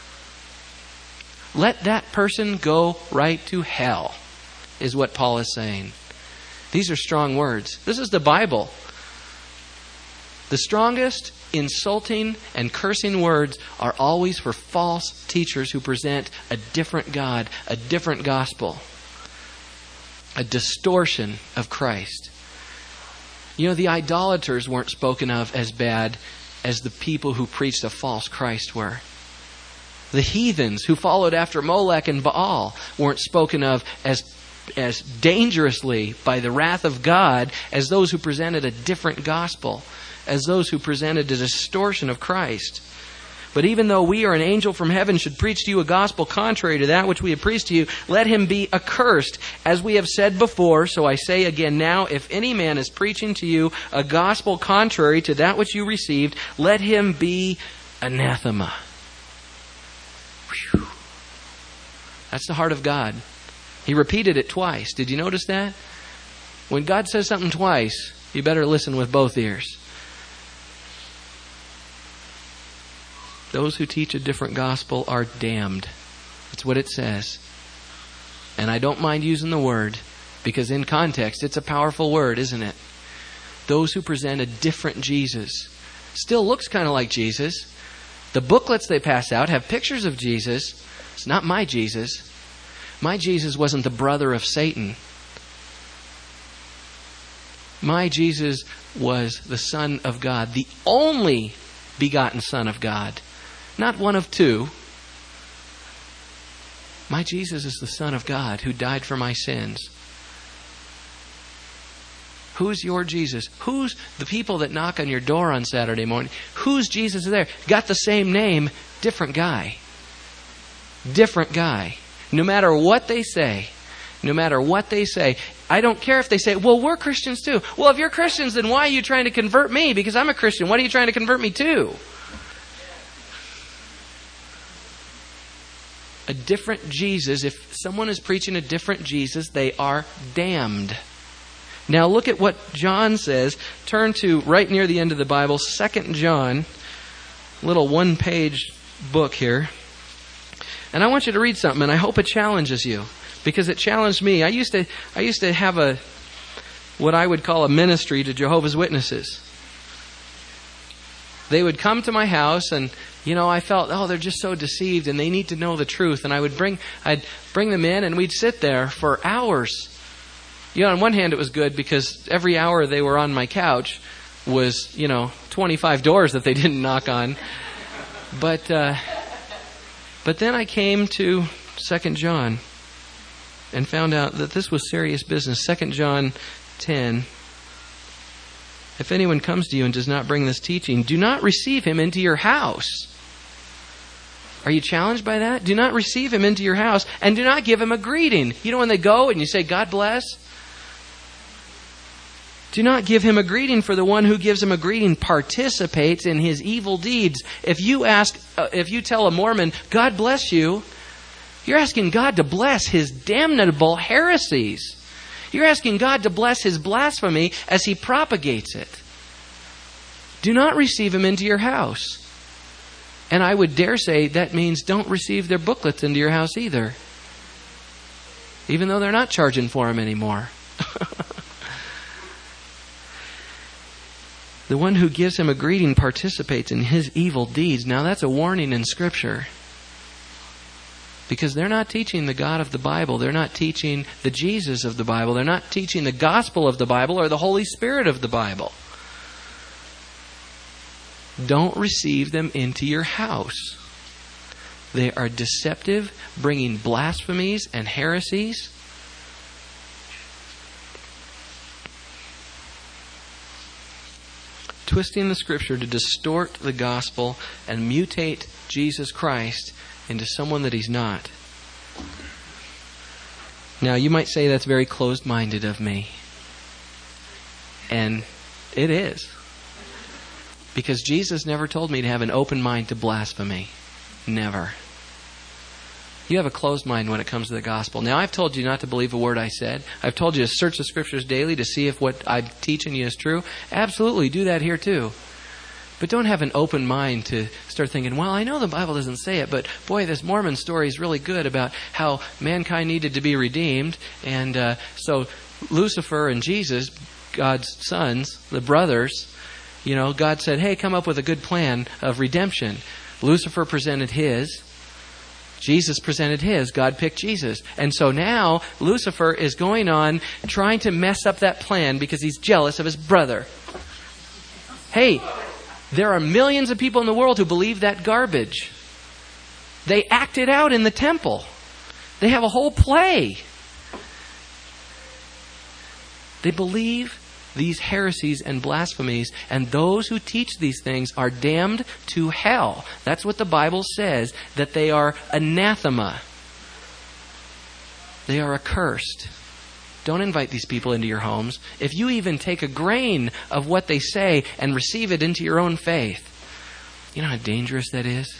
Let that person go right to hell, is what Paul is saying. These are strong words. This is the Bible. The strongest insulting and cursing words are always for false teachers who present a different God, a different gospel, a distortion of Christ. You know, the idolaters weren't spoken of as bad as the people who preached a false Christ were. The heathens who followed after Molech and Baal weren't spoken of as dangerously by the wrath of God as those who presented a different gospel, as those who presented a distortion of Christ. But even though we or an angel from heaven should preach to you a gospel contrary to that which we have preached to you, let him be accursed. As we have said before, so I say again now, if any man is preaching to you a gospel contrary to that which you received, let him be anathema. Whew. That's the heart of God. He repeated it twice. Did you notice that? When God says something twice, you better listen with both ears. Those who teach a different gospel are damned. That's what it says. And I don't mind using the word, because in context, it's a powerful word, isn't it? Those who present a different Jesus. Still looks kind of like Jesus. The booklets they pass out have pictures of Jesus. It's not my Jesus. My Jesus wasn't the brother of Satan. My Jesus was the Son of God, the only begotten Son of God. Not one of two. My Jesus is the Son of God who died for my sins. Who's your Jesus? Who's the people that knock on your door on Saturday morning? Whose Jesus is there? Got the same name, different guy. Different guy. No matter what they say, I don't care if they say, well, we're Christians too. Well, if you're Christians, then why are you trying to convert me? Because I'm a Christian. What are you trying to convert me to? A different Jesus. If someone is preaching a different Jesus, they are damned. Now look at what John says. Turn to right near the end of the Bible, 2 John, little one-page book here. And I want you to read something, and I hope it challenges you, because it challenged me. I used to have what I would call a ministry to Jehovah's Witnesses. They would come to my house, and I felt, they're just so deceived, and they need to know the truth. And I'd bring them in, and we'd sit there for hours. On one hand, it was good because every hour they were on my couch was 25 doors that they didn't knock on. But then I came to 2 John and found out that this was serious business. 2 John 10. If anyone comes to you and does not bring this teaching, do not receive him into your house. Are you challenged by that? Do not receive him into your house and do not give him a greeting. When they go and you say, God bless? Do not give him a greeting, for the one who gives him a greeting participates in his evil deeds. If you tell a Mormon, God bless you, you're asking God to bless his damnable heresies. You're asking God to bless his blasphemy as he propagates it. Do not receive him into your house. And I would dare say that means don't receive their booklets into your house either. Even though they're not charging for them anymore. The one who gives him a greeting participates in his evil deeds. Now that's a warning in Scripture. Because they're not teaching the God of the Bible. They're not teaching the Jesus of the Bible. They're not teaching the gospel of the Bible or the Holy Spirit of the Bible. Don't receive them into your house. They are deceptive, bringing blasphemies and heresies. Twisting the Scripture to distort the gospel and mutate Jesus Christ into someone that He's not. Now, you might say that's very closed-minded of me. And it is. Because Jesus never told me to have an open mind to blasphemy. Never. You have a closed mind when it comes to the gospel. Now, I've told you not to believe a word I said. I've told you to search the Scriptures daily to see if what I'm teaching you is true. Absolutely, do that here too. But don't have an open mind to start thinking, well, I know the Bible doesn't say it, but boy, this Mormon story is really good about how mankind needed to be redeemed. And so Lucifer and Jesus, God's sons, the brothers, God said, hey, come up with a good plan of redemption. Lucifer presented his. Jesus presented his. God picked Jesus. And so now Lucifer is going on trying to mess up that plan because he's jealous of his brother. Hey, there are millions of people in the world who believe that garbage. They act it out in the temple. They have a whole play. They believe these heresies and blasphemies, and those who teach these things are damned to hell. That's what the Bible says, that they are anathema. They are accursed. Don't invite these people into your homes. If you even take a grain of what they say and receive it into your own faith, you know how dangerous that is?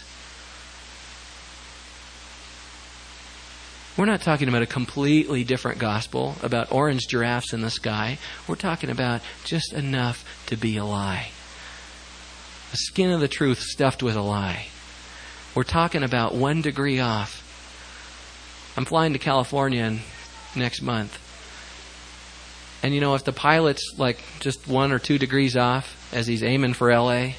We're not talking about a completely different gospel, about orange giraffes in the sky. We're talking about just enough to be a lie. The skin of the truth stuffed with a lie. We're talking about 1 degree off. I'm flying to California next month. And if the pilot's like just 1 or 2 degrees off as he's aiming for LA,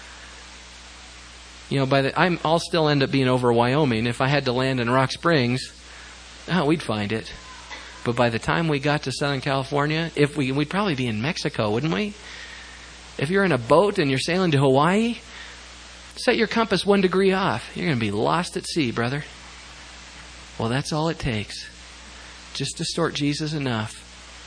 I'll still end up being over Wyoming. If I had to land in Rock Springs, we'd find it. But by the time we got to Southern California, we'd probably be in Mexico, wouldn't we? If you're in a boat and you're sailing to Hawaii, set your compass 1 degree off. You're going to be lost at sea, brother. Well, that's all it takes. Just distort Jesus enough.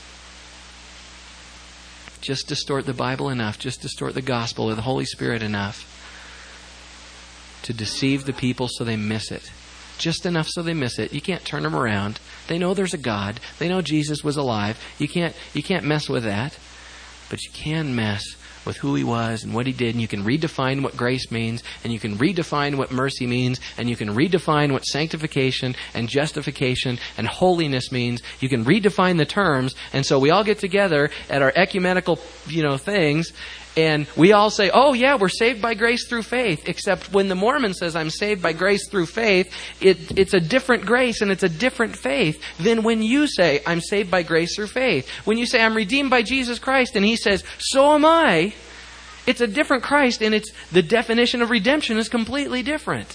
Just distort the Bible enough. Just distort the gospel or the Holy Spirit enough to deceive the people so they miss it. Just enough so they miss it. You can't turn them around. They know there's a God. They know Jesus was alive. You can't mess with that. But you can mess with who He was and what He did. And you can redefine what grace means. And you can redefine what mercy means. And you can redefine what sanctification and justification and holiness means. You can redefine the terms. And so we all get together at our ecumenical, things. And we all say, oh yeah, we're saved by grace through faith. Except when the Mormon says I'm saved by grace through faith, it's a different grace and it's a different faith than when you say I'm saved by grace through faith. When you say I'm redeemed by Jesus Christ and He says, so am I, it's a different Christ, and it's the definition of redemption is completely different.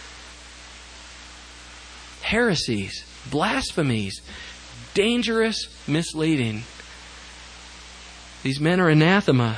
Heresies, blasphemies, dangerous, misleading. These men are anathema.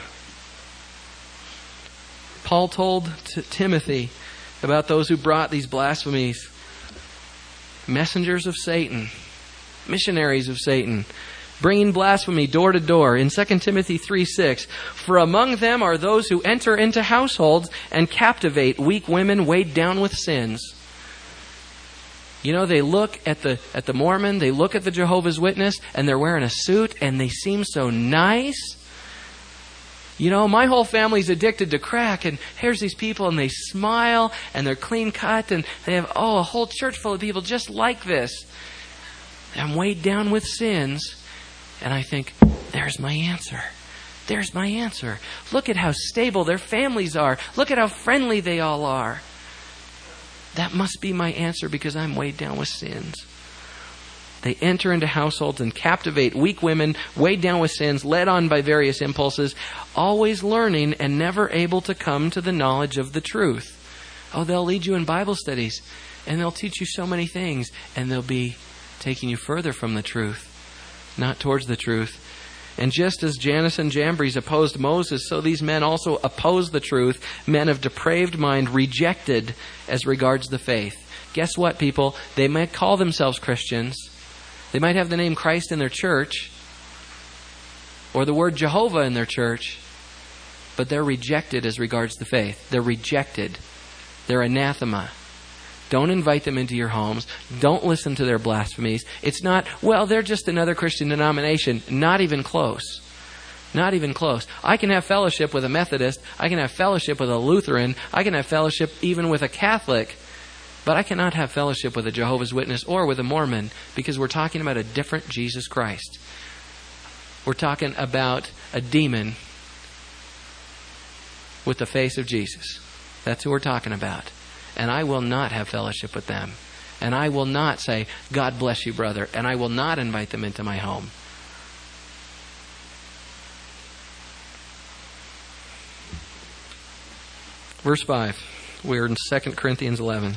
Paul told Timothy about those who brought these blasphemies. Messengers of Satan. Missionaries of Satan. Bringing blasphemy door to door. In 2 Timothy 3:6, for among them are those who enter into households and captivate weak women weighed down with sins. They look at the Mormon, they look at the Jehovah's Witness, and they're wearing a suit and they seem so nice. My whole family's addicted to crack, and here's these people, and they smile, and they're clean cut, and they have, a whole church full of people just like this. I'm weighed down with sins, and I think, there's my answer. There's my answer. Look at how stable their families are. Look at how friendly they all are. That must be my answer because I'm weighed down with sins. They enter into households and captivate weak women, weighed down with sins, led on by various impulses, always learning and never able to come to the knowledge of the truth. They'll lead you in Bible studies, and they'll teach you so many things, and they'll be taking you further from the truth, not towards the truth. And just as Jannes and Jambres opposed Moses, so these men also oppose the truth. Men of depraved mind, rejected as regards the faith. Guess what, people? They might call themselves Christians. They might have the name Christ in their church, or the word Jehovah in their church, but they're rejected as regards the faith. They're rejected. They're anathema. Don't invite them into your homes. Don't listen to their blasphemies. It's not, well, they're just another Christian denomination. Not even close. Not even close. I can have fellowship with a Methodist. I can have fellowship with a Lutheran. I can have fellowship even with a Catholic. But I cannot have fellowship with a Jehovah's Witness or with a Mormon, because we're talking about a different Jesus Christ. We're talking about a demon with the face of Jesus. That's who we're talking about. And I will not have fellowship with them. And I will not say, God bless you, brother. And I will not invite them into my home. Verse 5. We're in 2 Corinthians 11.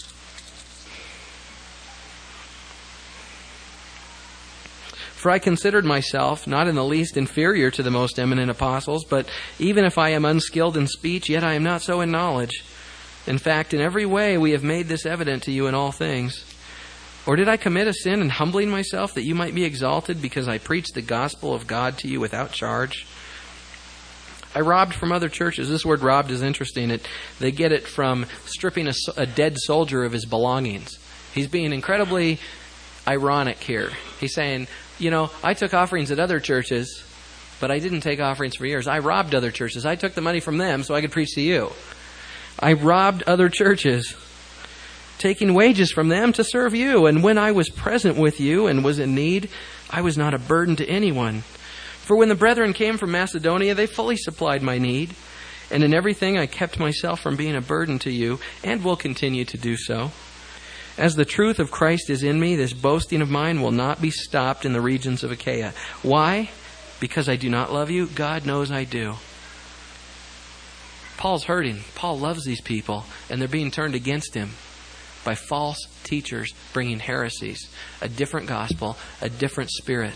For I considered myself not in the least inferior to the most eminent apostles, but even if I am unskilled in speech, yet I am not so in knowledge. In fact, in every way we have made this evident to you in all things. Or did I commit a sin in humbling myself that you might be exalted because I preached the gospel of God to you without charge? I robbed from other churches. This word robbed is interesting. They get it from stripping a dead soldier of his belongings. He's being incredibly ironic here. He's saying, I took offerings at other churches, but I didn't take offerings for years. I robbed other churches. I took the money from them so I could preach to you. I robbed other churches, taking wages from them to serve you. And when I was present with you and was in need, I was not a burden to anyone. For when the brethren came from Macedonia, they fully supplied my need. And in everything I kept myself from being a burden to you, and will continue to do so. As the truth of Christ is in me, this boasting of mine will not be stopped in the regions of Achaia. Why? Because I do not love you? God knows I do. Paul's hurting. Paul loves these people, and they're being turned against him by false teachers bringing heresies, a different gospel, a different spirit.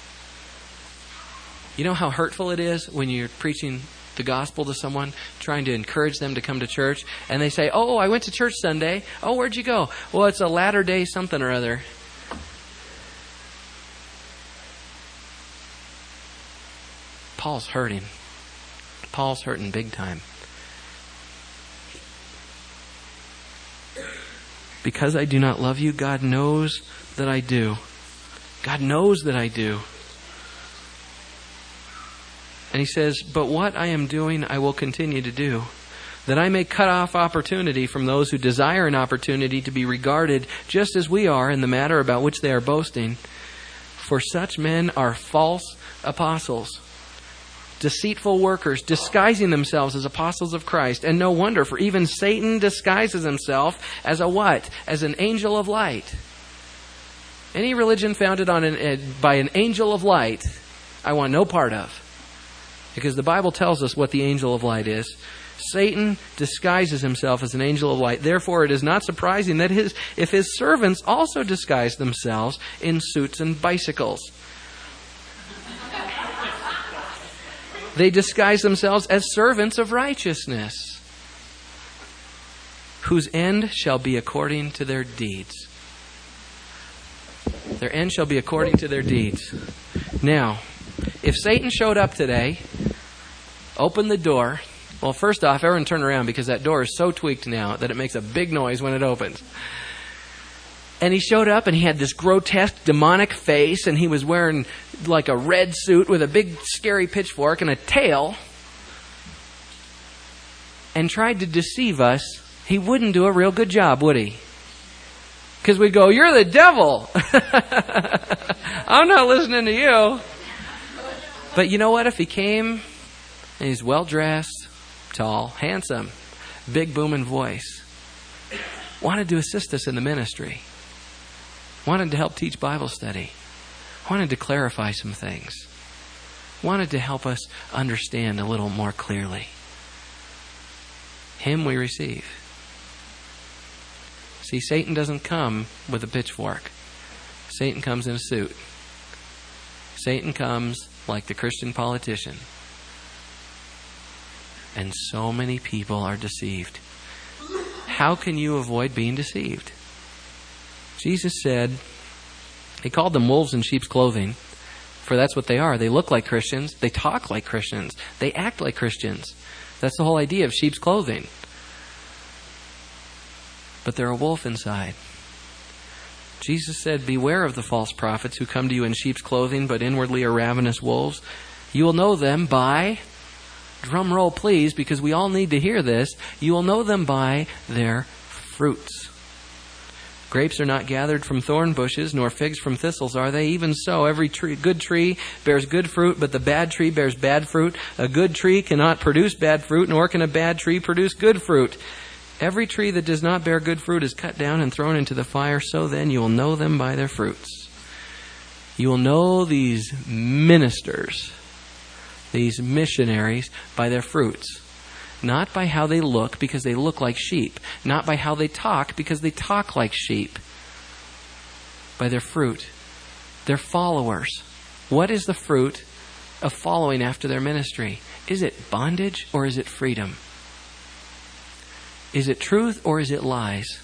You know how hurtful it is when you're preaching the gospel to someone, trying to encourage them to come to church, and they say, oh, I went to church Sunday. Oh, where'd you go? Well, it's a Latter-day something or other. Paul's hurting. Paul's hurting big time. Because I do not love you, God knows that I do. God knows that I do. And he says, but what I am doing, I will continue to do, that I may cut off opportunity from those who desire an opportunity to be regarded just as we are in the matter about which they are boasting. For such men are false apostles, deceitful workers, disguising themselves as apostles of Christ. And no wonder, for even Satan disguises himself as a what? As an angel of light. Any religion founded on by an angel of light, I want no part of. Because the Bible tells us what the angel of light is. Satan disguises himself as an angel of light. Therefore, it is not surprising that if his servants also disguise themselves in suits and bicycles. They disguise themselves as servants of righteousness, whose end shall be according to their deeds. Their end shall be according to their deeds. Now, if Satan showed up today, opened the door, well, first off, everyone turn around because that door is so tweaked now that it makes a big noise when it opens. And he showed up and he had this grotesque demonic face, and he was wearing like a red suit with a big scary pitchfork and a tail, and tried to deceive us. He wouldn't do a real good job, would he? Because we'd go, you're the devil. I'm not listening to you. But you know what? If he came and he's well-dressed, tall, handsome, big booming voice, wanted to assist us in the ministry, wanted to help teach Bible study, wanted to clarify some things, wanted to help us understand a little more clearly, him we receive. See, Satan doesn't come with a pitchfork. Satan comes in a suit. Satan comes like the Christian politician. And so many people are deceived. How can you avoid being deceived? Jesus said, He called them wolves in sheep's clothing, for that's what they are. They look like Christians. They talk like Christians. They act like Christians. That's the whole idea of sheep's clothing. But they're a wolf inside. Jesus said, beware of the false prophets who come to you in sheep's clothing, but inwardly are ravenous wolves. You will know them by, drum roll please, because we all need to hear this. You will know them by their fruits. Grapes are not gathered from thorn bushes, nor figs from thistles, are they? Even so, every good tree bears good fruit, but the bad tree bears bad fruit. A good tree cannot produce bad fruit, nor can a bad tree produce good fruit. Every tree that does not bear good fruit is cut down and thrown into the fire. So then you will know them by their fruits. You will know these ministers, these missionaries, by their fruits. Not by how they look, because they look like sheep. Not by how they talk, because they talk like sheep. By their fruit. Their followers. What is the fruit of following after their ministry? Is it bondage or is it freedom? Is it truth or is it lies?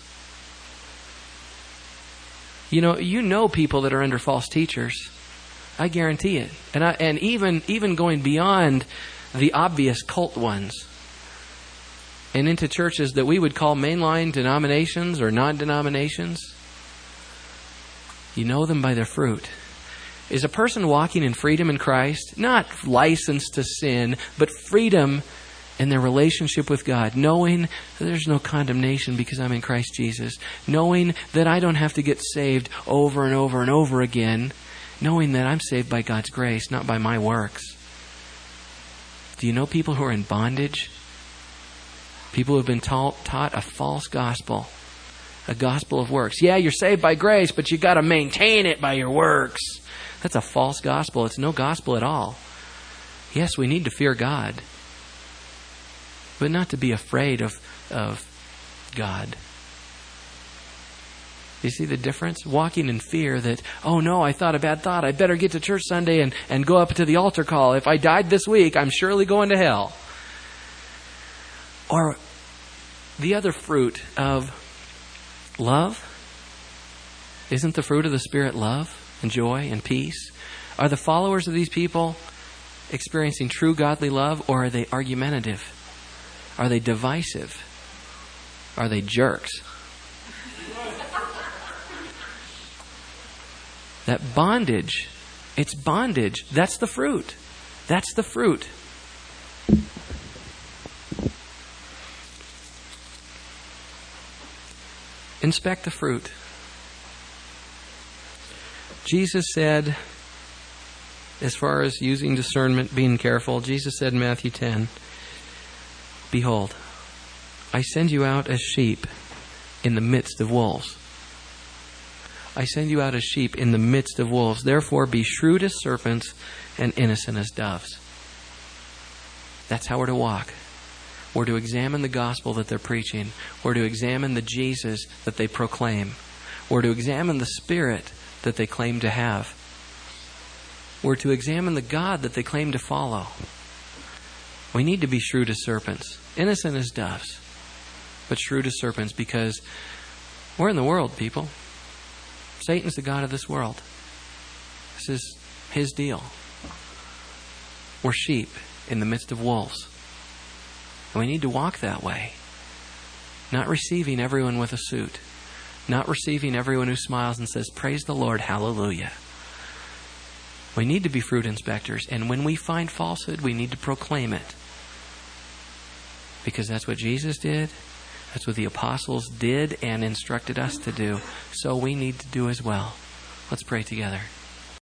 You know people that are under false teachers. I guarantee it. And even going beyond the obvious cult ones and into churches that we would call mainline denominations or non-denominations. You know them by their fruit. Is a person walking in freedom in Christ, not license to sin, but freedom in their relationship with God, knowing that there's no condemnation because I'm in Christ Jesus, knowing that I don't have to get saved over and over and over again, knowing that I'm saved by God's grace, not by my works. Do you know people who are in bondage? People who have been taught a false gospel, a gospel of works. Yeah, you're saved by grace, but you got to maintain it by your works. That's a false gospel. It's no gospel at all. Yes, we need to fear God, but not to be afraid of God. You see the difference? Walking in fear that, oh no, I thought a bad thought. I better get to church Sunday and go up to the altar call. If I died this week, I'm surely going to hell. Or the other fruit of love. Isn't the fruit of the Spirit love and joy and peace? Are the followers of these people experiencing true godly love, or are they argumentative? Are they divisive? Are they jerks? That bondage, it's bondage. That's the fruit. That's the fruit. Inspect the fruit. Jesus said, as far as using discernment, being careful, Jesus said in Matthew 10, behold, I send you out as sheep in the midst of wolves. I send you out as sheep in the midst of wolves. Therefore, be shrewd as serpents and innocent as doves. That's how we're to walk. We're to examine the gospel that they're preaching. We're to examine the Jesus that they proclaim. We're to examine the Spirit that they claim to have. We're to examine the God that they claim to follow. We need to be shrewd as serpents, innocent as doves, but shrewd as serpents, because we're in the world, people. Satan's the god of this world. This is his deal. We're sheep in the midst of wolves. And we need to walk that way. Not receiving everyone with a suit. Not receiving everyone who smiles and says, praise the Lord, hallelujah. We need to be fruit inspectors. And when we find falsehood, we need to proclaim it. Because that's what Jesus did. That's what the apostles did and instructed us to do. So we need to do as well. Let's pray together.